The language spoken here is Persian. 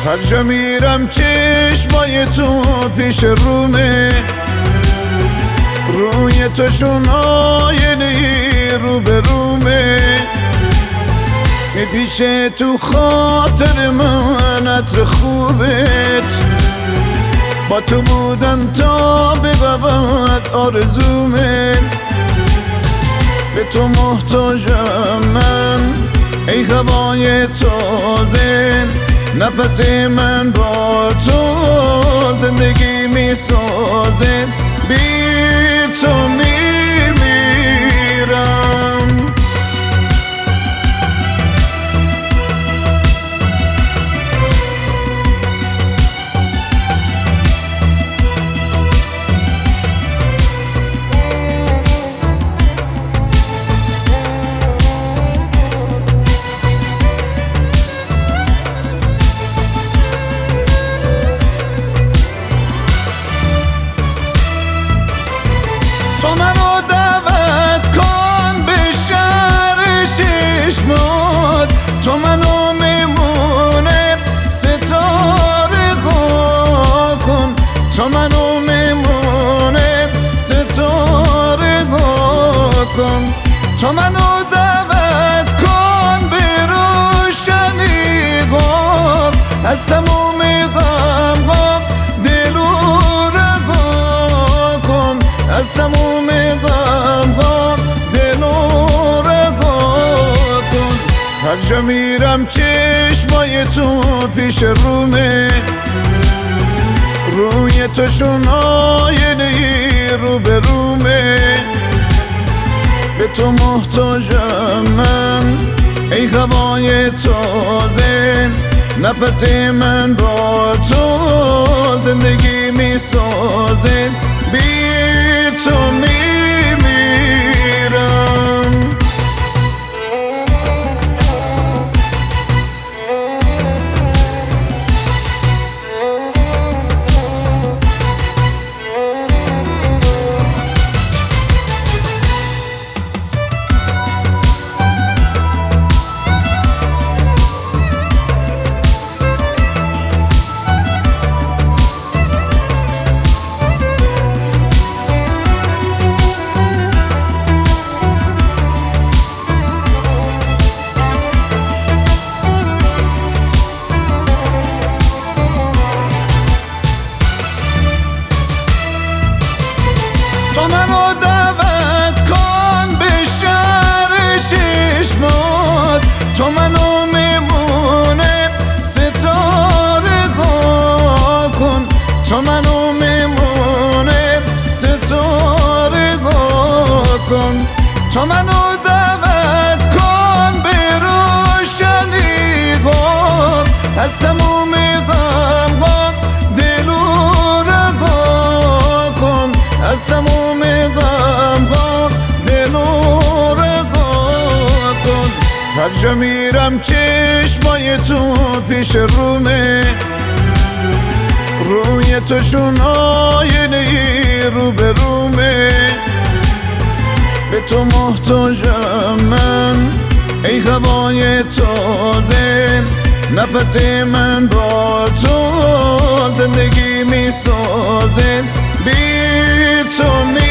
هر جا میرم چشمای تو پیش رومه، روی تو شون آینه‌ای رو به رومه، میپیشه تو خاطر من عطر خوبت، با تو بودن تا به ابد آرزومه، به تو محتاجم من ای هوای تازه، نفس من با تو زندگی میسازه، بی تو میمیرم. تو منو دعوت کن به شهر چشمات، تو منو میمونه ستاره ها کن، تو منو میمونه ستاره ها کن، تو منو دعوت کن به روشنی ها، از تموم غم ها دلو رها کن، از تموم غم ها دلو رها کن. هر جا میرم چشمای تو پیش رومه، روی تو شون آینه‌ای رو به رومه، به تو محتاجم من ای هوای تازه، نفس من با تو زندگی میسازه، بی تو میمیرم. تو منو دعوت کن به شهر چشمات، تو منو میمونه ستاره ها کن، تو منو میمونه ستاره ها کن، تو منو دعوت کن به روشنی ها، از تموم غم ها دلو رها کن، از تموم غم ها دلو رها کن. هر جا میرم چشمای تو پیش رومه، روی تو شون آینه‌ای رو به رومه، به تو محتاجم من ای هوای تازه، نفس من با تو زندگی میسازه، بی تو